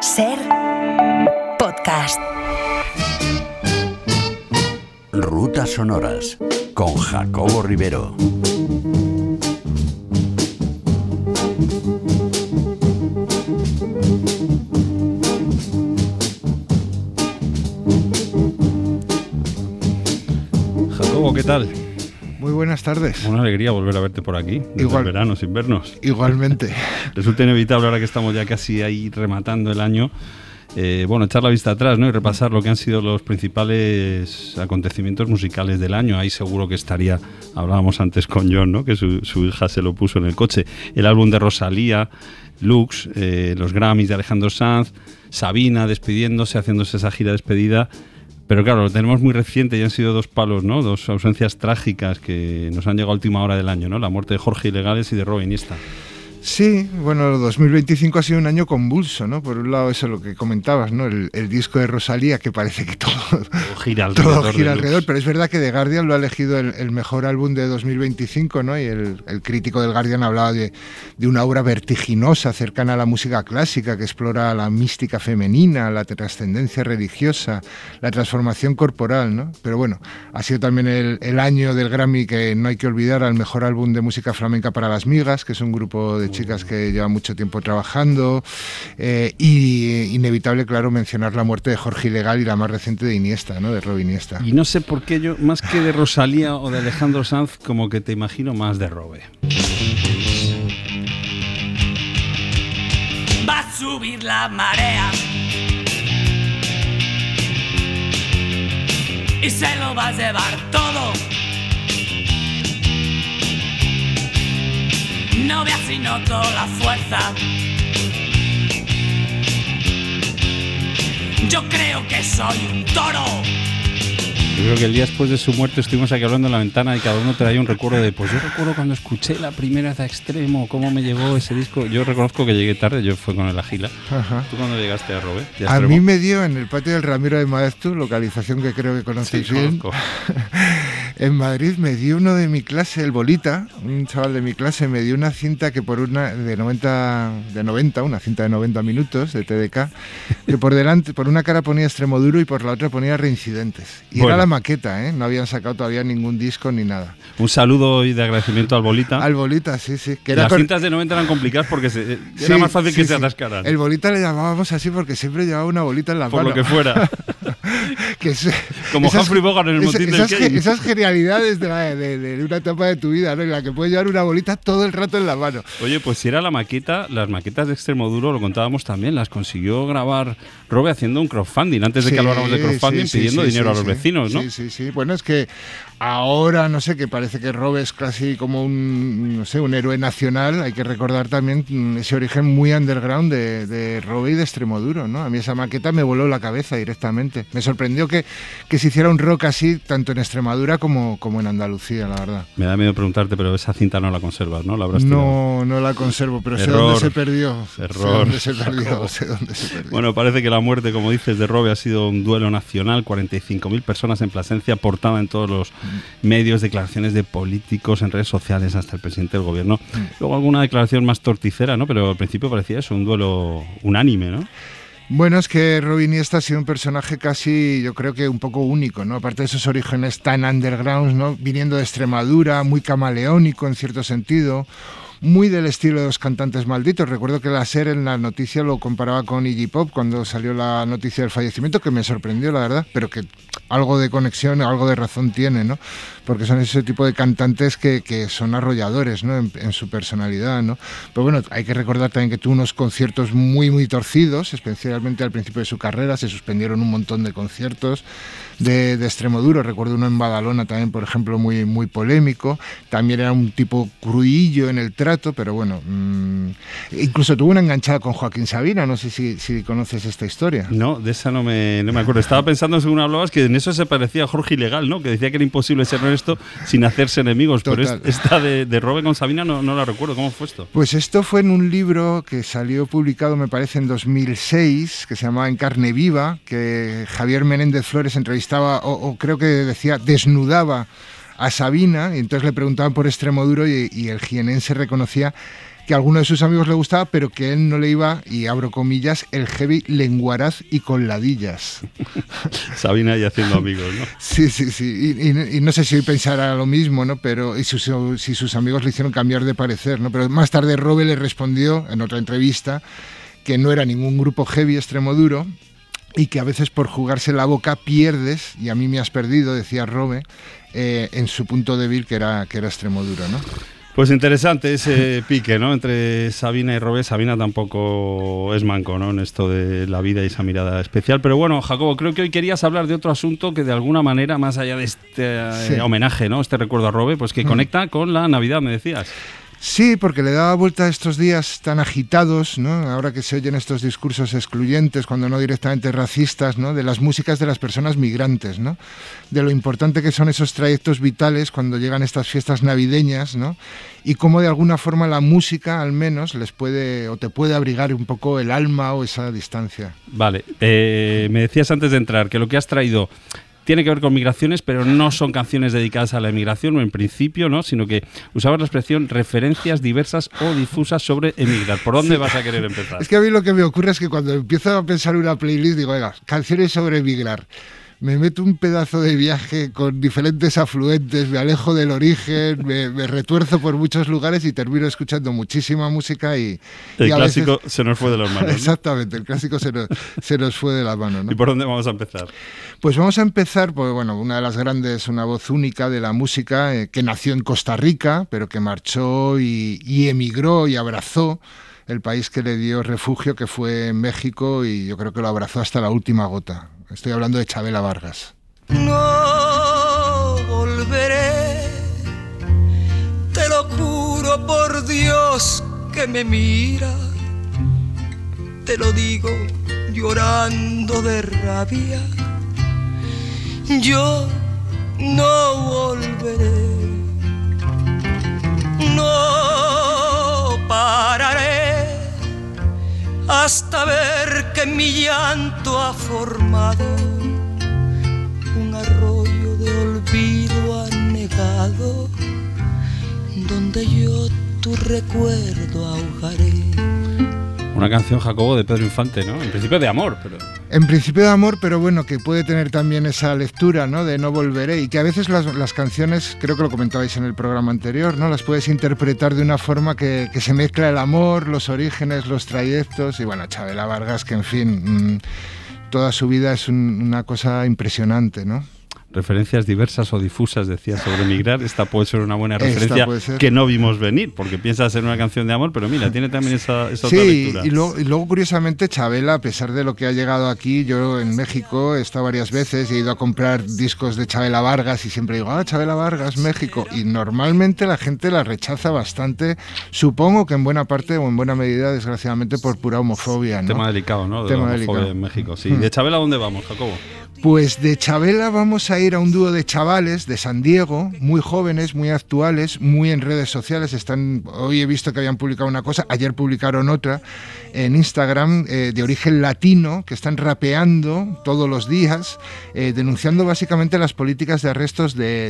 Ser podcast. Rutas sonoras con Jacobo Rivero. Jacobo, ¿qué tal? Muy buenas tardes. Una alegría volver a verte por aquí, desde el verano, sin vernos. Igualmente. Resulta inevitable, ahora que estamos ya casi ahí rematando el año, echar la vista atrás, ¿no? Y repasar lo que han sido los principales acontecimientos musicales del año. Ahí seguro que estaría, hablábamos antes con John, ¿no? Que su hija se lo puso en el coche. El álbum de Rosalía, Lux, los Grammys de Alejandro Sanz, Sabina despidiéndose, haciéndose esa gira de despedida. Pero claro, lo tenemos muy reciente y han sido dos palos, ¿no? Dos ausencias trágicas que nos han llegado a última hora del año, ¿no? La muerte de Jorge Ilegales y de Robe Iniesta. Sí, bueno, 2025 ha sido un año convulso, ¿no? Por un lado, eso es lo que comentabas, ¿no? El disco de Rosalía, que parece que todo gira alrededor, pero es verdad que The Guardian lo ha elegido el mejor álbum de 2025, ¿no? Y el crítico del Guardian hablaba de una obra vertiginosa, cercana a la música clásica, que explora la mística femenina, la trascendencia religiosa, la transformación corporal, ¿no? Pero bueno, ha sido también el año del Grammy, que no hay que olvidar, al mejor álbum de música flamenca para las migas, que es un grupo de chicas que llevan mucho tiempo trabajando, y inevitable, claro, mencionar la muerte de Jorge Ilegal y la más reciente de Iniesta, ¿no? De Robe Iniesta. Y no sé por qué yo, más que de Rosalía o de Alejandro Sanz, como que te imagino más de Robe. Va a subir la marea y se lo va a llevar todo. No veas si noto la fuerza. Yo creo que soy un toro. Yo creo que el día después de su muerte estuvimos aquí hablando en la ventana y cada uno traía un recuerdo de, pues yo recuerdo cuando escuché la primera vez a Extremo, cómo me llevó ese disco. Yo reconozco que llegué tarde, yo fui con el Agila. Ajá. ¿Tú cuándo llegaste a Robe? A mí me dio en el patio del Ramiro de Maeztu, localización que creo que conocéis bien. En Madrid me dio uno de mi clase, el Bolita, un chaval de mi clase, me dio una cinta que por una una cinta de 90 minutos de TDK, que por delante, por una cara ponía Extremoduro y por la otra ponía Reincidentes. Y bueno, era la maqueta, no habían sacado todavía ningún disco ni nada. Un saludo y de agradecimiento al Bolita. Al Bolita, sí. Que las cintas de 90 eran complicadas porque era más fácil que se atascaran. El Bolita le llamábamos así porque siempre llevaba una bolita en la mano. Por lo que fuera. Como Humphrey Bogart en el motín del Kennedy. Esas genialidades de una etapa de tu vida, ¿no? En la que puedes llevar una bolita todo el rato en la mano. Oye, pues si era la maqueta, las maquetas de Extremoduro, lo contábamos también, las consiguió grabar Robe haciendo un crowdfunding, antes de que habláramos de crowdfunding, pidiendo dinero a los vecinos, ¿no? Sí. Bueno, es que ahora, no sé, que parece que Robe es casi como un héroe nacional. Hay que recordar también ese origen muy underground de Robe y de Extremoduro, ¿no? A mí esa maqueta me voló la cabeza directamente. Me sorprendió que se hiciera un rock así, tanto en Extremadura como en Andalucía, la verdad. Me da miedo preguntarte, pero esa cinta no la conservas, ¿no? ¿La habrás tirado? No la conservo, pero sé dónde se perdió. Error. Sé dónde se perdió. Bueno, parece que la muerte, como dices, de Robe ha sido un duelo nacional. 45.000 personas en Plasencia, portada en todos los medios, declaraciones de políticos en redes sociales, hasta el presidente del gobierno. Luego alguna declaración más torticera, ¿no? Pero al principio parecía eso, un duelo unánime, ¿no? Bueno, es que Robe Iniesta ha sido un personaje casi, yo creo que un poco único, ¿no? Aparte de esos orígenes tan underground, ¿no? Viniendo de Extremadura, muy camaleónico en cierto sentido, muy del estilo de los Cantantes Malditos. Recuerdo que la SER en la noticia lo comparaba con Iggy Pop cuando salió la noticia del fallecimiento, que me sorprendió, la verdad, pero que algo de conexión, algo de razón tiene, ¿no? Porque son ese tipo de cantantes que son arrolladores, ¿no? En su personalidad, ¿no? Pero bueno, hay que recordar también que tuvo unos conciertos muy, muy torcidos, especialmente al principio de su carrera. Se suspendieron un montón de conciertos de Extremoduro. Recuerdo uno en Badalona también, por ejemplo, muy, muy polémico. También era un tipo crudillo en el trato, pero bueno, incluso tuvo una enganchada con Joaquín Sabina. No sé si conoces esta historia. No, de esa no me acuerdo. Estaba pensando, según hablabas, que en eso se parecía a Jorge Ilegal, ¿no? Que decía que era imposible ser honesto sin hacerse enemigos. Total. Pero esta de Robe con Sabina no la recuerdo. ¿Cómo fue esto? Pues esto fue en un libro que salió publicado, me parece, en 2006, que se llamaba En carne viva, que Javier Menéndez Flores entrevistaba, o creo que decía, desnudaba a Sabina, y entonces le preguntaban por Extremoduro y el jienense reconocía que a alguno de sus amigos le gustaba, pero que él no le iba, y abro comillas, el heavy lenguaraz y con ladillas. Sabina ahí haciendo amigos, ¿no? Sí. Y no sé si hoy pensará lo mismo, ¿no? Pero si sus amigos le hicieron cambiar de parecer, ¿no? Pero más tarde Robe le respondió en otra entrevista que no era ningún grupo heavy extremo duro y que a veces por jugarse la boca pierdes, y a mí me has perdido, decía Robe, en su punto débil que era extremo duro, ¿no? Pues interesante ese pique, ¿no? Entre Sabina y Robe. Sabina tampoco es manco, ¿no? En esto de la vida y esa mirada especial. Pero bueno, Jacobo, creo que hoy querías hablar de otro asunto que de alguna manera, más allá de este homenaje, ¿no? Este recuerdo a Robe, pues que conecta con la Navidad, me decías. Sí, porque le daba vuelta a estos días tan agitados, ¿no? Ahora que se oyen estos discursos excluyentes, cuando no directamente racistas, ¿no? De las músicas de las personas migrantes, ¿no? De lo importante que son esos trayectos vitales cuando llegan estas fiestas navideñas, ¿no? Y cómo de alguna forma la música, al menos, les puede o te puede abrigar un poco el alma o esa distancia. Vale, me decías antes de entrar que lo que has traído tiene que ver con migraciones, pero no son canciones dedicadas a la emigración, o en principio, ¿no? Sino que usabas la expresión referencias diversas o difusas sobre emigrar. ¿Por dónde vas a querer empezar? Es que a mí lo que me ocurre es que cuando empiezo a pensar una playlist, digo, venga, canciones sobre emigrar. Me meto un pedazo de viaje con diferentes afluentes, me alejo del origen, me retuerzo por muchos lugares y termino escuchando muchísima música y el clásico se nos fue de las manos, ¿no? Exactamente, el clásico se nos fue de las manos, ¿no? ¿Y por dónde vamos a empezar? Pues vamos a empezar por, bueno, una de las grandes, una voz única de la música, que nació en Costa Rica, pero que marchó y emigró y abrazó el país que le dio refugio, que fue México, y yo creo que lo abrazó hasta la última gota. Estoy hablando de Chabela Vargas. No volveré, te lo juro por Dios que me mira, te lo digo llorando de rabia. Yo no volveré, no pararé hasta ver que mi llanto ha formado un arroyo de olvido anegado, donde yo tu recuerdo ahogaré. Una canción, Jacobo, de Pedro Infante, ¿no? En principio de amor, pero... En principio de amor, pero bueno, que puede tener también esa lectura, ¿no? De no volveré, y que a veces las canciones, creo que lo comentabais en el programa anterior, ¿no? Las puedes interpretar de una forma que se mezcla el amor, los orígenes, los trayectos, y bueno, Chabela Vargas, que en fin, toda su vida es una cosa impresionante, ¿no? Referencias diversas o difusas, decía, sobre emigrar. Esta puede ser una buena referencia que no vimos venir, porque piensas en una canción de amor, pero mira, tiene también esa otra lectura. Y luego, curiosamente, Chabela, a pesar de lo que ha llegado aquí, yo en México he estado varias veces y he ido a comprar discos de Chabela Vargas y siempre digo, Chabela Vargas, México, y normalmente la gente la rechaza bastante, supongo que en buena parte o en buena medida, desgraciadamente, por pura homofobia, ¿no? Tema delicado, ¿no? De la homofobia en México, sí. ¿De Chabela dónde vamos, Jacobo? Pues de Chabela vamos a ir a un dúo de chavales de San Diego, muy jóvenes, muy actuales, muy en redes sociales. Hoy he visto que habían publicado una cosa, ayer publicaron otra en Instagram, de origen latino, que están rapeando todos los días, denunciando básicamente las políticas de arrestos del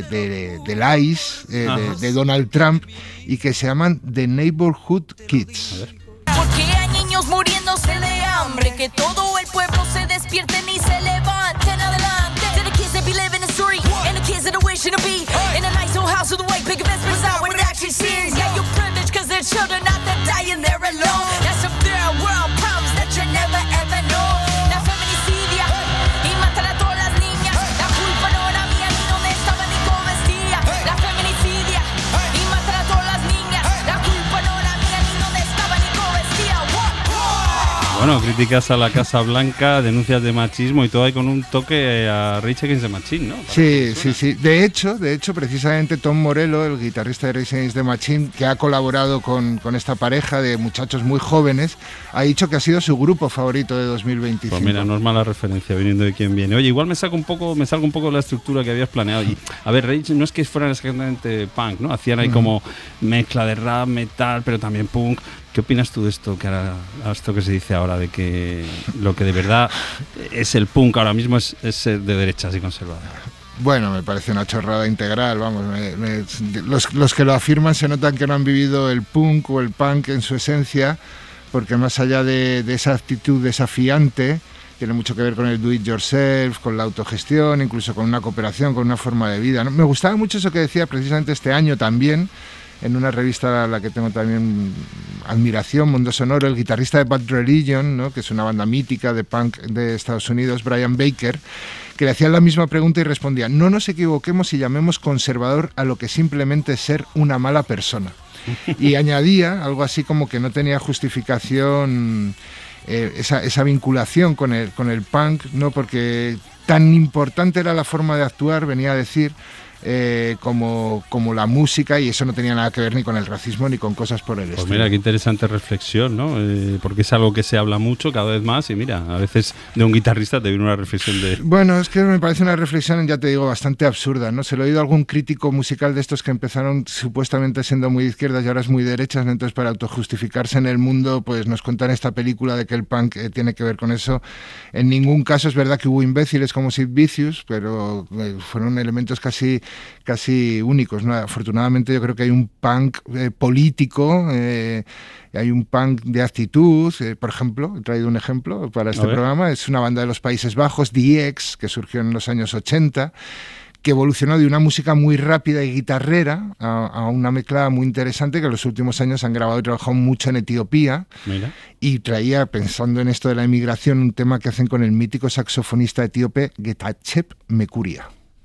ICE, de Donald Trump, y que se llaman The Neighborhood Kids. Porque hay niños muriéndose de hambre, que todo el pueblo se despierten y se levanten adelante. To the kids that be living the street, and the kids that are wishing to be in a nice old house with a white picket fence, but it's not what it actually seems. Yeah, you're privileged cause they're children, not they're dying there alone. That's some third world problems that you never ever know. La feminicidia y matar a todas las niñas. La culpa no era mía ni dónde estaba ni cómo vestía. La feminicidia y matar a todas las niñas. La culpa no era mía ni dónde estaba ni cómo vestía. Bueno, críticas a la Casa Blanca, denuncias de machismo y todo ahí con un toque a Rage Against the Machine, ¿no? Sí. De hecho, precisamente Tom Morello, el guitarrista de Rage Against the Machine, que ha colaborado con esta pareja de muchachos muy jóvenes, ha dicho que ha sido su grupo favorito de 2025. Pues mira, no es mala referencia viniendo de quien viene. Oye, igual me salgo un poco de la estructura que habías planeado. Y, a ver, Rage no es que fueran exactamente punk, ¿no? Hacían ahí como mezcla de rap, metal, pero también punk. ¿Qué opinas tú de esto, esto que se dice ahora, de que lo que de verdad es el punk ahora mismo es ser de derechas y conservador? Bueno, me parece una chorrada integral, vamos. Los que lo afirman se notan que no han vivido el punk o el punk en su esencia, porque más allá de esa actitud desafiante, tiene mucho que ver con el do it yourself, con la autogestión, incluso con una cooperación, con una forma de vida, ¿no? Me gustaba mucho eso que decía precisamente este año también, en una revista a la que tengo también admiración, Mundo Sonoro, el guitarrista de Bad Religion, ¿no? Que es una banda mítica de punk de Estados Unidos, Brian Baker, que le hacían la misma pregunta y respondía: no nos equivoquemos y llamemos conservador a lo que simplemente es ser una mala persona. Y añadía algo así como que no tenía justificación esa vinculación con el punk, ¿no? Porque tan importante era la forma de actuar, venía a decir, como la música, y eso no tenía nada que ver ni con el racismo ni con cosas por el estilo. Pues mira, qué interesante reflexión, ¿no? Porque es algo que se habla mucho cada vez más y mira, a veces de un guitarrista te viene una reflexión de... Bueno, es que me parece una reflexión, ya te digo, bastante absurda, ¿no? Se lo he oído a algún crítico musical de estos que empezaron supuestamente siendo muy de izquierdas y ahora es muy derechas, ¿no? Entonces, para autojustificarse en el mundo, pues nos cuentan esta película de que el punk tiene que ver con eso. En ningún caso es verdad que hubo imbéciles como Sid Vicious, pero fueron elementos casi únicos, ¿no? Afortunadamente yo creo que hay un punk político, hay un punk de actitud, por ejemplo, he traído un ejemplo para este programa, es una banda de los Países Bajos, The X, que surgió en los años 80, que evolucionó de una música muy rápida y guitarrera a una mezcla muy interesante que en los últimos años han grabado y trabajado mucho en Etiopía. Mira. Y traía, pensando en esto de la inmigración, un tema que hacen con el mítico saxofonista etíope Getachew Mekuria.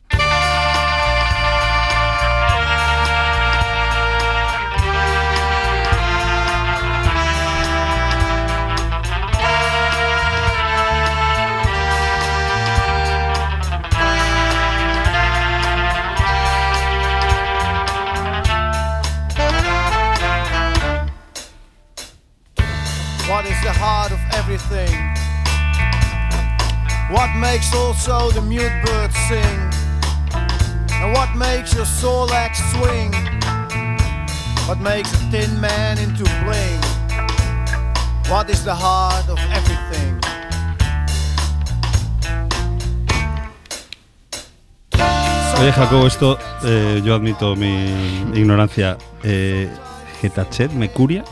What is the heart of everything? What makes also the mute birds sing? And what makes your soul axe swing? What makes a thin man into bling? What is the heart of everything? Oye, Jacobo, esto yo admito mi ignorancia. Getachew Mekuria.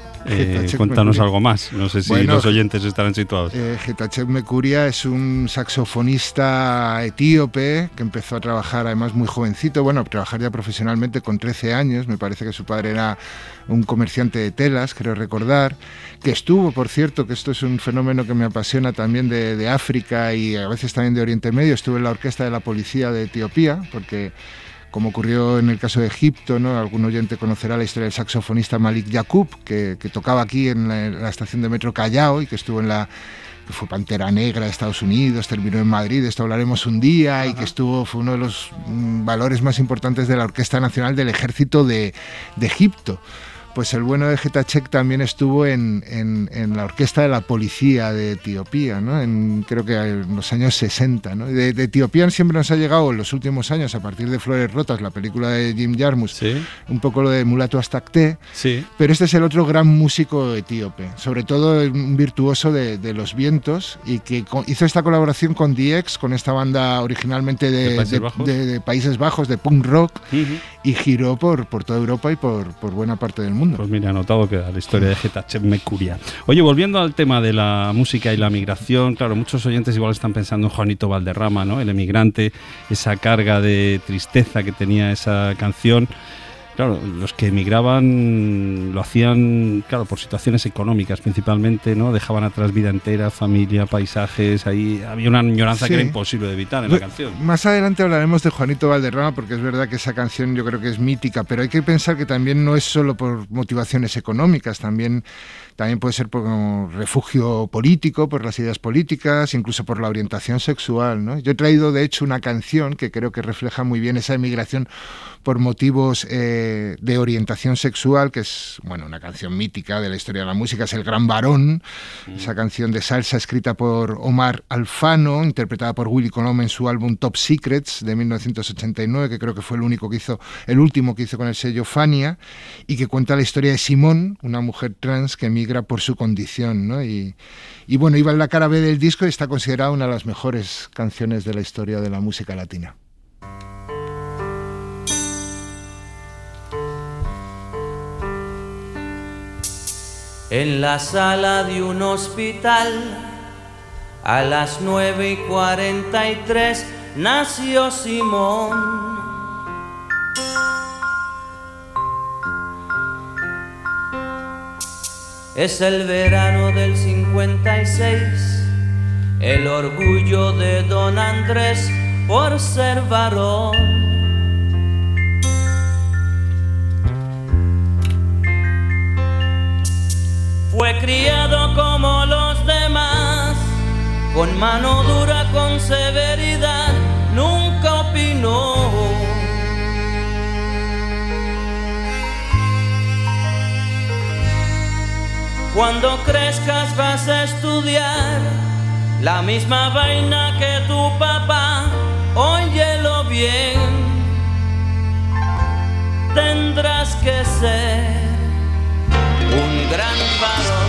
Cuéntanos algo más, no sé si los oyentes estarán situados. Getachew Mekuria es un saxofonista etíope que empezó a trabajar además muy jovencito, bueno, a trabajar ya profesionalmente con 13 años, me parece que su padre era un comerciante de telas, creo recordar, que estuvo, por cierto, que esto es un fenómeno que me apasiona también de África y a veces también de Oriente Medio, estuvo en la orquesta de la policía de Etiopía, porque... como ocurrió en el caso de Egipto, ¿no? Algún oyente conocerá la historia del saxofonista Malik Yacoub, que tocaba aquí en la estación de metro Callao y que estuvo que fue Pantera Negra de Estados Unidos, terminó en Madrid, esto hablaremos un día. Ajá. Y que fue uno de los valores más importantes de la Orquesta Nacional del Ejército de Egipto. Pues el bueno de Getachew también estuvo en la orquesta de la policía de Etiopía, ¿no? Creo que en los años 60, ¿no? De Etiopía siempre nos ha llegado en los últimos años, a partir de Flores Rotas, la película de Jim Jarmusch, ¿sí? Un poco lo de Mulatu Astakte, sí. Pero este es el otro gran músico etíope, sobre todo un virtuoso de los vientos, y que hizo esta colaboración con The X, con esta banda originalmente de Países Bajos, de punk rock, y giró por toda Europa y por buena parte del mundo. Pues mira, anotado queda la historia de Getachew Mekuria. Oye, volviendo al tema de la música y la migración, claro, muchos oyentes igual están pensando en Juanito Valderrama, ¿no? El emigrante, esa carga de tristeza que tenía esa canción. Claro, los que emigraban lo hacían, claro, por situaciones económicas principalmente, ¿no? Dejaban atrás vida entera, familia, paisajes, ahí había una añoranza, sí, que era imposible de evitar en la canción. Más adelante hablaremos de Juanito Valderrama, porque es verdad que esa canción yo creo que es mítica, pero hay que pensar que también no es solo por motivaciones económicas, también puede ser por refugio político, por las ideas políticas, incluso por la orientación sexual, ¿no? Yo he traído, de hecho, una canción que creo que refleja muy bien esa emigración por motivos de orientación sexual, que es, bueno, una canción mítica de la historia de la música, es El Gran Varón, esa canción de salsa escrita por Omar Alfano, interpretada por Willy Colom en su álbum Top Secrets de 1989, que creo que fue el último que hizo con el sello Fania, y que cuenta la historia de Simón, una mujer trans que emigra por su condición, ¿no? Y bueno, iba en la cara B del disco y está considerada una de las mejores canciones de la historia de la música latina. en la sala de un hospital. A las 9:43 nació Simón. Es el verano del 56, el orgullo de don Andrés por ser varón. Fue criado como los demás, con mano dura, con severidad, nunca opinó. Cuando crezcas vas a estudiar la misma vaina que tu papá, óyelo bien, tendrás que ser un gran varón.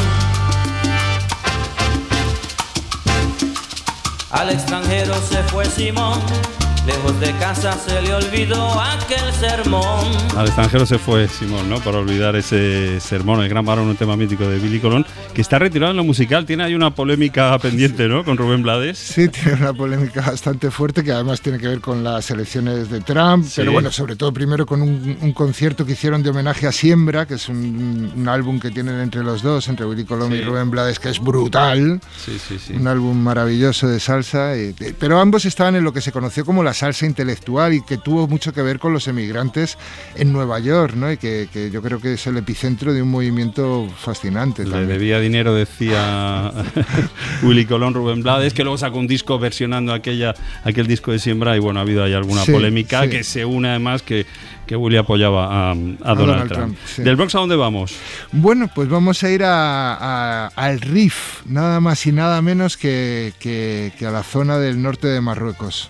Al extranjero se fue Simón, lejos de casa se le olvidó aquel sermón. Al extranjero se fue Simón, ¿no? Para olvidar ese sermón, el gran varón, un tema mítico de Billy Colón, que está retirado en lo musical. Tiene ahí una polémica pendiente, ¿no? Con Rubén Blades. Sí, tiene una polémica bastante fuerte que además tiene que ver con las elecciones de Trump, sí. Pero bueno, sobre todo primero con un concierto que hicieron de homenaje a Siembra, que es un álbum que tienen entre los dos, entre Billy Colón y Rubén Blades, que es brutal. Sí. Un álbum maravilloso de salsa, pero ambos estaban en lo que se conoció como la salsa intelectual y que tuvo mucho que ver con los emigrantes en Nueva York, ¿no? Y que yo creo que es el epicentro de un movimiento fascinante. Le debía dinero, decía Willy Colón, Rubén Blades, que luego sacó un disco versionando aquel disco de Siembra y bueno, ha habido ahí alguna polémica que se une además que Willy apoyaba a Donald Trump. Sí. ¿Del Bronx a dónde vamos? Bueno, pues vamos a ir al Rif, nada más y nada menos que a la zona del norte de Marruecos.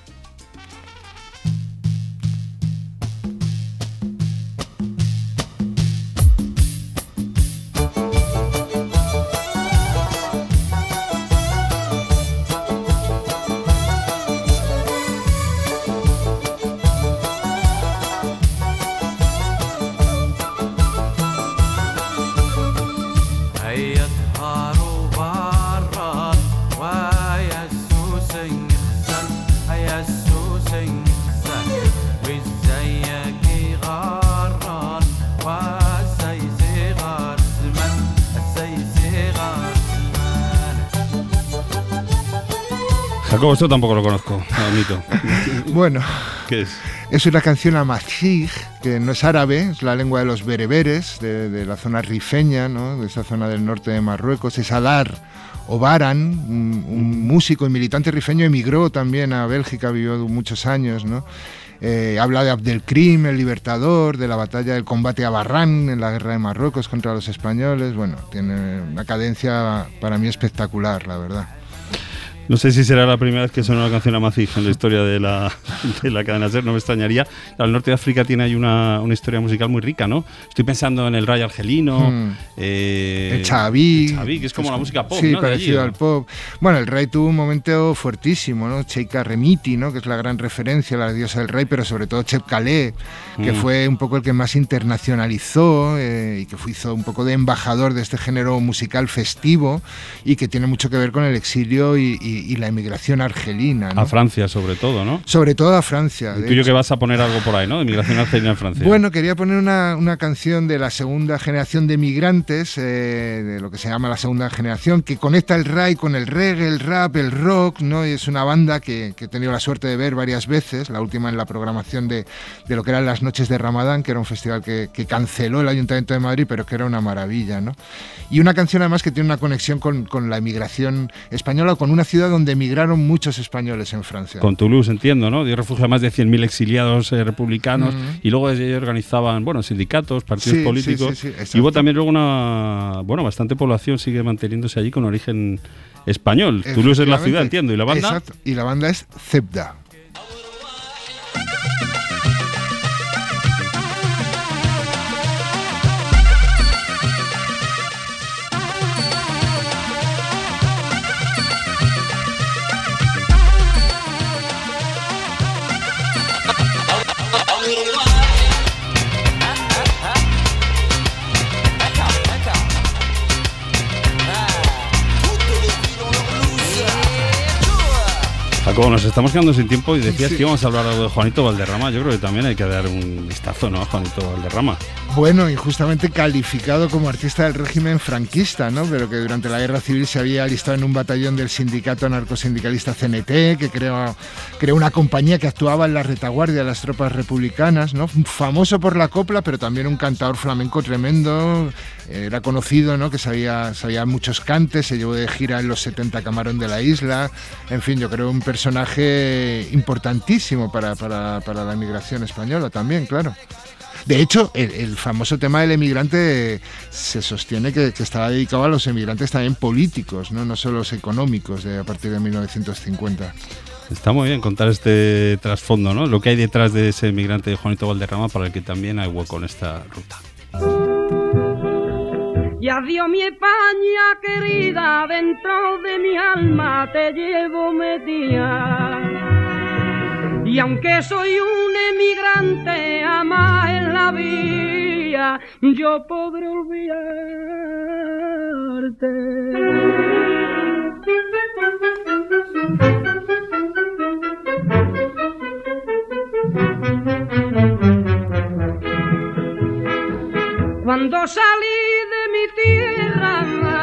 Jacobo, esto tampoco lo conozco, lo admito. Bueno, ¿qué es? Es una canción amazigh, que no es árabe, es la lengua de los bereberes, de la zona rifeña, ¿no? De esa zona del norte de Marruecos. Es Alar Obaran, un músico y militante rifeño, emigró también a Bélgica, vivió muchos años, ¿no? Habla de Abdelkrim, el libertador, de la batalla del combate a Barran en la guerra de Marruecos contra los españoles. Bueno, tiene una cadencia para mí espectacular, la verdad. No sé si será la primera vez que suena una canción amazigh en la historia de la cadena SER, no me extrañaría. El norte de África tiene ahí una historia musical muy rica, ¿no? Estoy pensando en el ray argelino, el Chaví, que es como la música pop, sí, ¿no? Parecido al pop. Bueno, el ray tuvo un momento fuertísimo, ¿no? Cheikha Remiti, ¿no? Que es la gran referencia, la diosa del ray, pero sobre todo Cheb Khaled, que fue un poco el que más internacionalizó y que hizo un poco de embajador de este género musical festivo y que tiene mucho que ver con el exilio y la emigración argelina, ¿no? A Francia, sobre todo, ¿no? Sobre todo a Francia. Y tú que vas a poner algo por ahí, ¿no? De emigración argelina en Francia. Bueno, quería poner una canción de la segunda generación de migrantes, de lo que se llama la segunda generación, que conecta el ray con el reggae, el rap, el rock, ¿no? Y es una banda que he tenido la suerte de ver varias veces, la última en la programación de lo que eran las noches de Ramadán, que era un festival que canceló el Ayuntamiento de Madrid, pero que era una maravilla, ¿no? Y una canción además que tiene una conexión con la emigración española, con una ciudad donde emigraron muchos españoles en Francia. Con Toulouse, entiendo, ¿no? Dio refugio a más de 100.000 exiliados republicanos y luego ellos organizaban, bueno, sindicatos, partidos políticos. Sí, y hubo también luego bastante población sigue manteniéndose allí con origen español. Toulouse es la ciudad, entiendo. ¿Y la banda? Exacto. Y la banda es Zebda. Jacobo, nos estamos quedando sin tiempo y decías que íbamos a hablar algo de Juanito Valderrama. Yo creo que también hay que dar un vistazo, ¿no?, a Juanito Valderrama. Bueno, injustamente calificado como artista del régimen franquista, ¿no?, pero que durante la Guerra Civil se había alistado en un batallón del sindicato anarcosindicalista CNT, que creó una compañía que actuaba en la retaguardia de las tropas republicanas, ¿no? Famoso por la copla, pero también un cantador flamenco tremendo. Era conocido, ¿no?, que sabía muchos cantes, se llevó de gira en los 70 Camarón de la Isla. En fin, yo creo un personaje importantísimo para la emigración española también, claro. De hecho, el famoso tema del emigrante se sostiene que estaba dedicado a los emigrantes también políticos, no solo los económicos, a partir de 1950. Está muy bien contar este trasfondo, ¿no?, lo que hay detrás de ese emigrante de Juanito Valderrama, para el que también hay hueco en esta ruta. Y adiós mi España querida, dentro de mi alma te llevo metida. Y aunque soy un emigrante, ama en la vía, yo podré olvidarte. Cuando salí de mi tierra,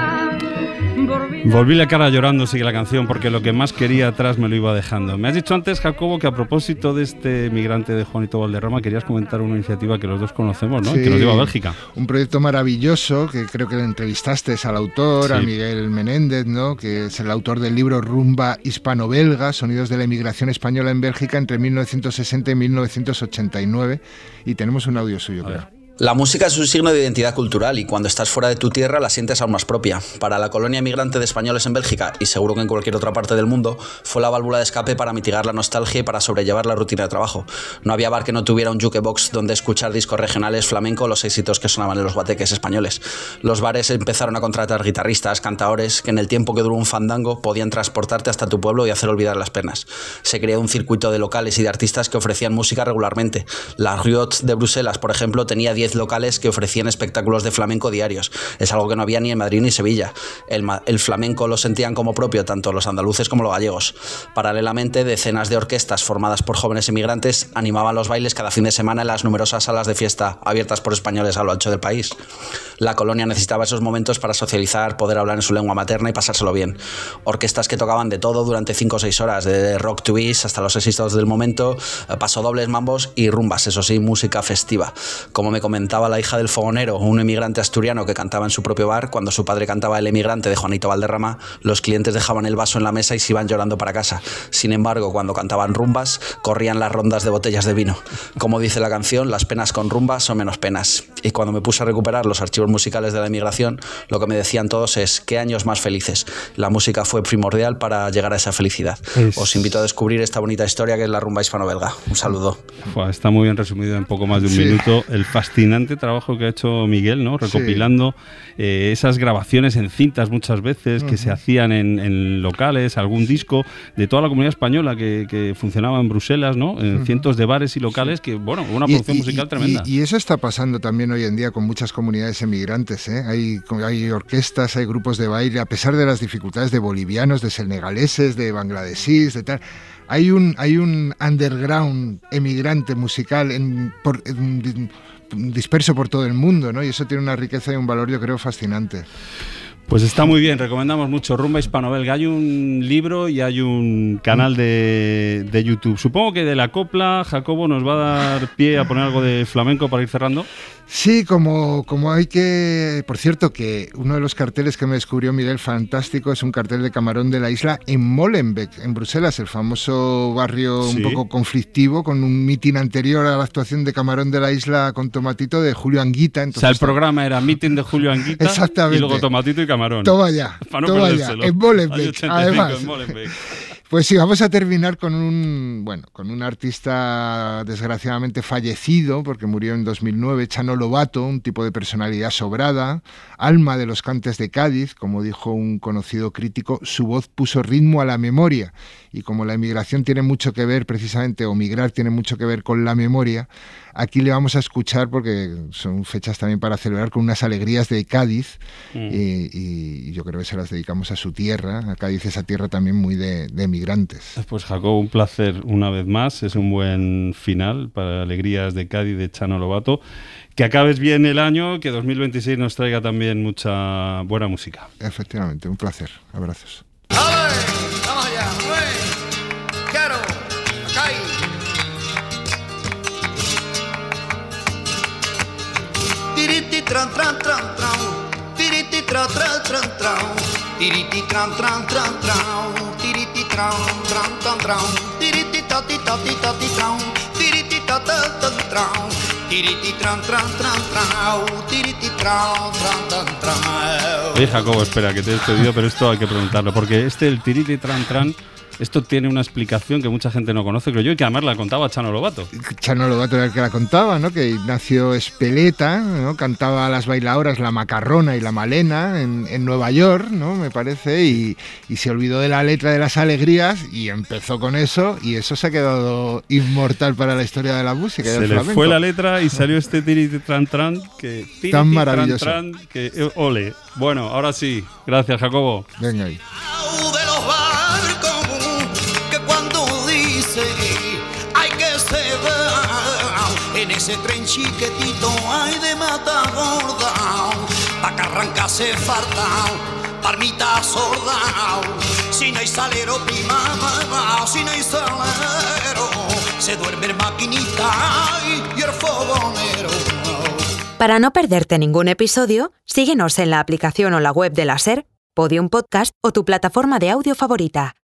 volví la cara llorando, sigue la canción, porque lo que más quería atrás me lo iba dejando. Me has dicho antes, Jacobo, que a propósito de este migrante de Juanito Valderrama querías comentar una iniciativa que los dos conocemos, ¿no? Sí, que nos lleva a Bélgica. Un proyecto maravilloso que creo que le entrevistaste al autor, sí, a Miguel Menéndez, ¿no?, que es el autor del libro Rumba hispano-belga, Sonidos de la emigración española en Bélgica entre 1960 y 1989, y tenemos un audio suyo, creo. La música es un signo de identidad cultural y cuando estás fuera de tu tierra la sientes aún más propia. Para la colonia emigrante de españoles en Bélgica, y seguro que en cualquier otra parte del mundo, fue la válvula de escape para mitigar la nostalgia y para sobrellevar la rutina de trabajo. No había bar que no tuviera un jukebox donde escuchar discos regionales, flamenco o los éxitos que sonaban en los guateques españoles. Los bares empezaron a contratar guitarristas, cantadores, que en el tiempo que duró un fandango podían transportarte hasta tu pueblo y hacer olvidar las penas. Se creó un circuito de locales y de artistas que ofrecían música regularmente. La Riot de Bruselas, por ejemplo, tenía 10 locales que ofrecían espectáculos de flamenco diarios. Es algo que no había ni en Madrid ni Sevilla. El flamenco lo sentían como propio tanto los andaluces como los gallegos. Paralelamente, decenas de orquestas formadas por jóvenes emigrantes animaban los bailes cada fin de semana en las numerosas salas de fiesta abiertas por españoles a lo ancho del país. La colonia necesitaba esos momentos para socializar, poder hablar en su lengua materna y pasárselo bien. Orquestas que tocaban de todo durante 5 o 6 horas, de rock twist hasta los éxitos del momento, pasodobles, mambos y rumbas, eso sí, música festiva. Como me comentaba la hija del fogonero, un emigrante asturiano que cantaba en su propio bar, cuando su padre cantaba El emigrante de Juanito Valderrama, los clientes dejaban el vaso en la mesa y se iban llorando para casa. Sin embargo, cuando cantaban rumbas, corrían las rondas de botellas de vino. Como dice la canción, las penas con rumbas son menos penas. Y cuando me puse a recuperar los archivos musicales de la emigración, lo que me decían todos es: qué años más felices. La música fue primordial para llegar a esa felicidad. Os invito a descubrir esta bonita historia que es la rumba hispano-belga. Un saludo. Está muy bien resumido en poco más de un minuto el fascinante trabajo que ha hecho Miguel, ¿no?, recopilando esas grabaciones en cintas muchas veces que se hacían en locales, algún disco de toda la comunidad española que funcionaba en Bruselas, ¿no?, en cientos de bares y locales, que, bueno, una producción musical tremenda. Y eso está pasando también hoy en día con muchas comunidades emigrantes, ¿eh? Hay orquestas, hay grupos de baile, a pesar de las dificultades de bolivianos, de senegaleses, de bangladesíes, de tal. Hay un underground emigrante musical disperso por todo el mundo, ¿no? Y eso tiene una riqueza y un valor, yo creo, fascinante. Pues está muy bien, recomendamos mucho Rumba hispano-belga. Hay un libro y hay un canal de YouTube. Supongo que de la copla, Jacobo, nos va a dar pie a poner algo de flamenco para ir cerrando. Sí, como hay que... Por cierto, que uno de los carteles que me descubrió Miguel fantástico es un cartel de Camarón de la Isla en Molenbeek, en Bruselas, el famoso barrio un poco conflictivo, con un mitin anterior a la actuación de Camarón de la Isla con Tomatito de Julio Anguita. Entonces, el programa era mitin de Julio Anguita. Exactamente. Y luego Tomatito y Camarón. Toma ya, en Molenbeek, además. En Molenbeek. Pues sí, vamos a terminar con un artista desgraciadamente fallecido, porque murió en 2009, Chano Lobato, un tipo de personalidad sobrada, alma de los cantes de Cádiz, como dijo un conocido crítico, su voz puso ritmo a la memoria, y como la emigración tiene mucho que ver precisamente, o migrar tiene mucho que ver con la memoria, aquí le vamos a escuchar, porque son fechas también para celebrar, con unas alegrías de Cádiz, y yo creo que se las dedicamos a su tierra, a Cádiz, esa tierra también muy de migrantes. migrantes. Pues Jacobo, un placer una vez más, es un buen final para Alegrías de Cádiz de Chano Lobato. Que acabes bien el año, que 2026 nos traiga también mucha buena música. Efectivamente, un placer. Abrazos. ¡Ale! ¡Vamos allá! ¡Mueve! ¡Quiero! ¡Acá! Tiriti tran tran tran tran. Tiriti tran tran tran tran. Tiriti tran tran tran tran. Tiriti tran tran tran tran. Tiriti tati tati tati tran. Tiriti tata tran tran. Tiriti tran tran tran tran. Tiriti tran tran tran tran. Oye, Jacobo, espera, que te he despedido, pero esto hay que preguntarlo, porque el tiriti tran tran, esto tiene una explicación que mucha gente no conoce, creo yo, y que además la contaba Chano Lobato. Chano Lobato era el que la contaba, ¿no? Que Ignacio Espeleta, ¿no? Cantaba a las bailadoras La Macarrona y La Malena en Nueva York, ¿no? Me parece, y se olvidó de la letra de Las Alegrías y empezó con eso, y eso se ha quedado inmortal para la historia de la música. Se le fue la letra y salió este tiriti tran tran, que tiriti tan maravilloso. Tran, tran, que ole. Bueno, ahora sí, gracias, Jacobo. Venga ahí. De los barcos que cuando dice hay que se va en ese tren chiquitito hay de mata gorda pa' que arrancase farta palmita sorda si no hay salero prima si no hay salero se duerme el maquinita y el fogonero. Para no perderte ningún episodio, síguenos en la aplicación o la web de la SER, Podium Podcast o tu plataforma de audio favorita.